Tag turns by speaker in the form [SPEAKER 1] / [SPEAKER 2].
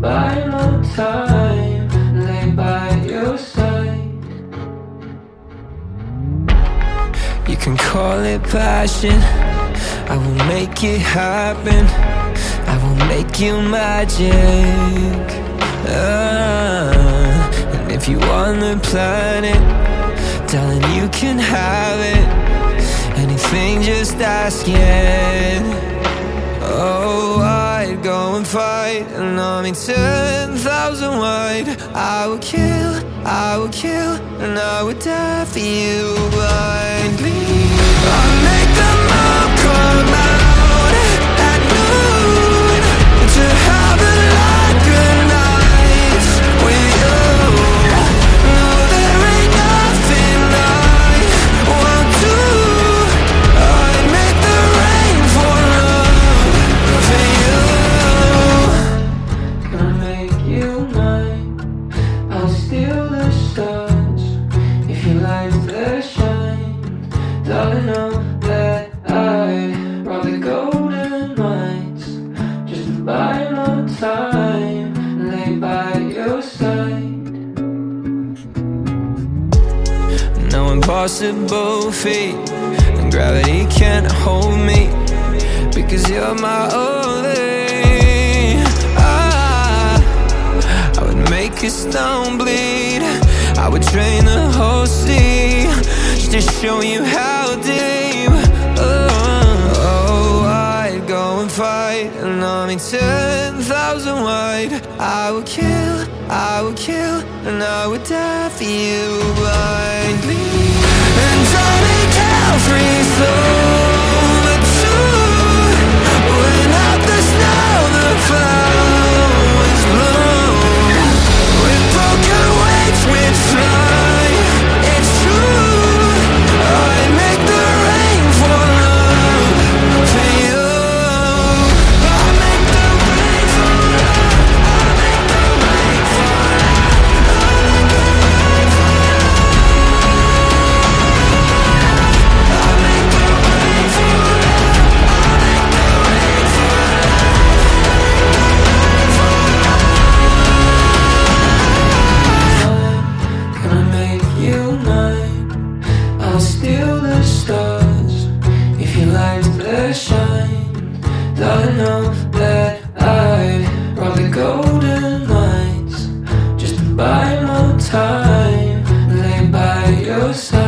[SPEAKER 1] buy more time, lay by your side. You can call it passion, I will make it happen. I will make you magic. And if you want the planet, darling, you can have it. Anything, just ask it. Oh, I'd go and fight an army 10,000 wide. I will kill, and I would die for you blindly. I'll make them all come out at noon to have a like good night with you. No, there ain't nothing I won't do. I'd make the rain fall for you. Gonna make you mine. I'll steal the stars if you like their shine. Darling, know that I'd rather golden mines just to buy more time and lay by your side. No impossible feat, and gravity can't hold me because you're my only. I would make a stone bleed. I would drain the whole sea just to show you how deep. Oh, I'd go and fight an army 10,000 wide. I would kill, and I would die for you blindly. And I'll make every soul but two. When out the snow, the flowers bloom. With broken wings, we'd fly. It's true. I'd make the rain fall for you. I'll make the rain fall. I'll make the rain fall. I'll make the rain fall. I'll make the rain fall. Gonna make you mine. I'll steal the stars if you like their shine. Darling, know that I'd rather golden mines just to buy more time and lay by your side.